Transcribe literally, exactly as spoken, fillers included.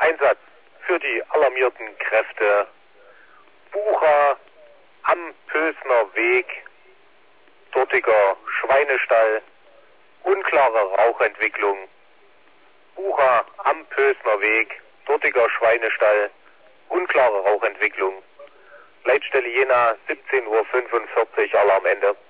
Einsatz für die alarmierten Kräfte. Bucha am Pösner Weg, dortiger Schweinestall, unklare Rauchentwicklung. Bucha am Pösner Weg, dortiger Schweinestall, unklare Rauchentwicklung. Leitstelle Jena, siebzehn Uhr fünfundvierzig, Alarmende.